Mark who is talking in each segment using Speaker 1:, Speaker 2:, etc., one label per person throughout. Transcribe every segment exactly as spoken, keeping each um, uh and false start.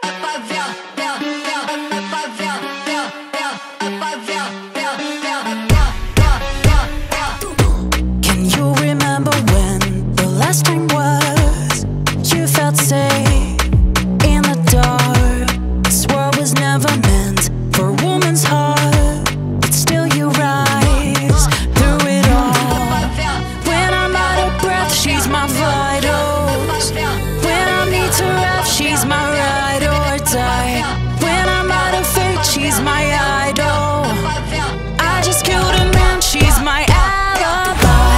Speaker 1: Can you remember when the last time was you felt safe in the dark? This world was never meant for a woman's heart, but still you rise through it all. When I'm out of breath, she's my vitals. When I need to rest, she's my ride or die. When I'm out of faith, she's my idol. I just killed a man, she's my alibi.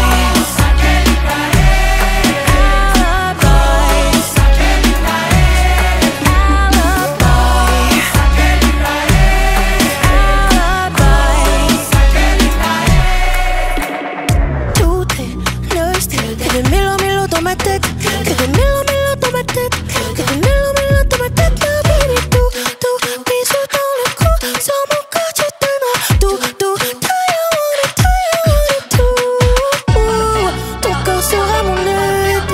Speaker 2: Tout est nostalgique, que des mille en mille dans ma tête, que des mille en mille dans ma tête, que des mille en mille dans ma tête. Ma baby, tout, tout, bisous dans le cou, sur mon corps tu donneras tout, tout. Do you want it, do you want it, tout. Ouh, ton corps sera mon aide.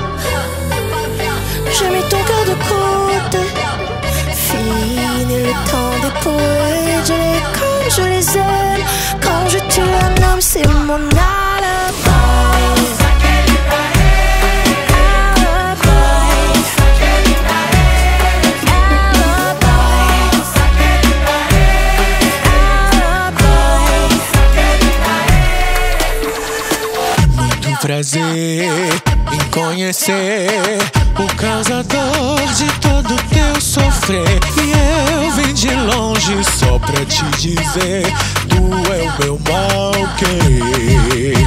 Speaker 2: J'ai mis ton cœur de côté. Fini le temps des poètes, je les comme je les aime. Quand je tue un homme, c'est mon alibi.
Speaker 3: Prazer em conhecer o causador de todo teu sofrer. E eu vim de longe só pra te dizer: tu é o meu mal querer.